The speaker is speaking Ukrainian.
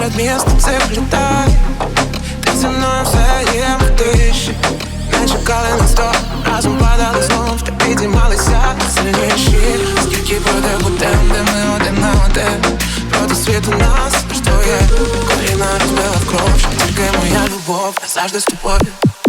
серед міст заплітай. Ти зі мною взаємно тиші. Не чекали на 100, разом падали знов, та підіймалися сильніші. Скільки пройде годин, де ми один на один. Проти світу нас лиш двоє. Коліна розбила в кров, що тільки моя любов назавжди з тобою.